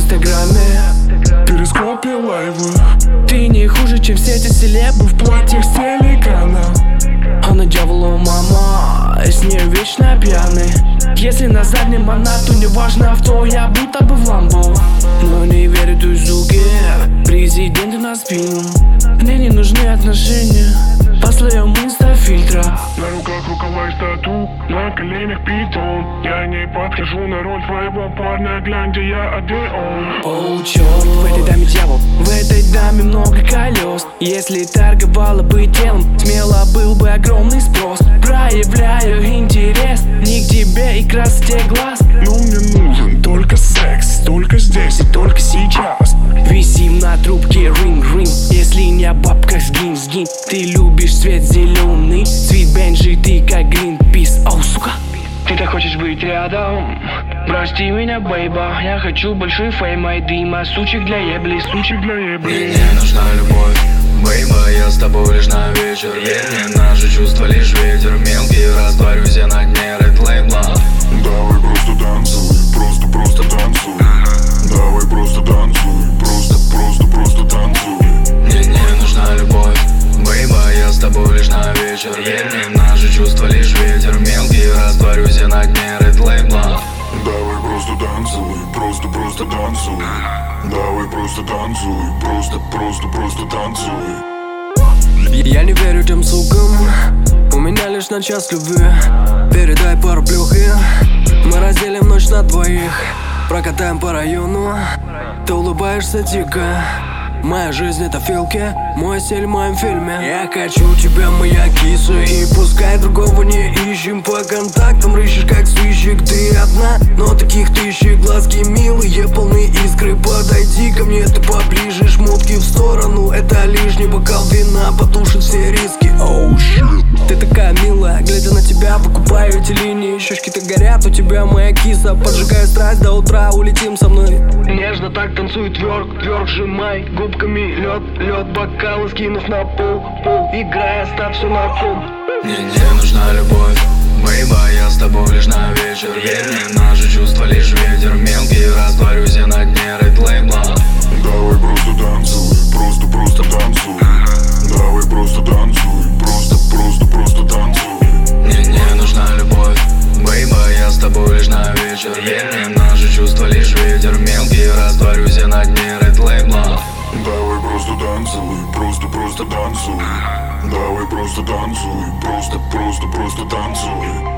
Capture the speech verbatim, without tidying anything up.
инстаграме, перископе лайвы. ты не хуже, чем все эти селебы в платьях с телекрана. Она дьяволу мама, с ней вечно пьяный. Если на заднем она, то неважно авто, я будто бы в ламбо. Но не верю Дузуке, президент на спину. Мне не нужны отношения по слоям инстафильтра. На руках рукава из тату, на коленях питон. Я не подхожу на роль твоего парня, глянь, где я, а где он. Оу, черт, в этой даме дьявол, в этой даме много колес. Если торговала бы телом, смело был бы огромный спрос. Проявляю интерес не к тебе и красоте глаз. Но мне нужен только секс, только здесь и только сейчас. Висим на трубке ринг-ринг, если не о бабках сгинь-сгинь. Ты любишь цвет зеленый, цвет Бенджи, ты как Гринпис. Оу, сука, ты-то хочешь быть рядом? Прости меня, бейба, я хочу большой фейм, ай дыма, сучек для ебли, сучек для ебли. Мне не нужна любовь, бейба, я с тобой лишь на вечер. Верь мне, наши чувства лишь ветер мелкий, растворюсь я на дне ред лейбла. Давай просто танцуй, просто, просто танцуй. Давай просто танцуй, просто, просто, просто танцуй. Мне не нужна любовь, бейба, я с тобой лишь на вечер. Верь мне, наши чувства лишь ветер мелкий, растворюсь я на дне ред лейбла. Давай просто танцуй, просто, просто танцуй. Давай просто танцуй, просто, просто, просто танцуй. Я не верю тем сукам, у меня лишь на час любви. Передай пару плюх и мы разделим ночь на двоих. Прокатаем по району, ты улыбаешься дико. Моя жизнь это филки, мой стиль в моем фильме. Я хочу тебя, моя киса, и пускай другого не ищем. По контактам рыщешь как сыщик, ты одна, но таких тысячи. Глазки милые, полны искры. Подойди ко мне, ты поближе, шмотки в сторону. Это лишний бокал вина потушит все риски. Оу, oh, shit. Ты такая милая, глядя на тебя, покупаю эти линии. Щечки-то горят, у тебя моя киса. Поджигаю страсть до утра, улетим со мной. Нежно так танцуй, тверк, тверк, сжимай губками лед, лед, бокалы скинув на пол, пол. Играя, ставь все на кол. Мне не нужна любовь, бейба, я с тобой лишь на вечер. Верь мне, наши чувства лишь ветер мелкий, растворюсь я на дне ред лейбла. Давай просто танцуй, просто, просто танцуй. Давай просто танцуй, просто, просто, просто танцуй. Мне не нужна любовь, бейба, я с тобой лишь на вечер. Верь мне, наши чувства лишь ветер мелкий, растворюсь я на дне ред лейбла. Давай просто танцуй, просто, просто танцуй. Давай просто танцуй, просто, просто, просто танцуй.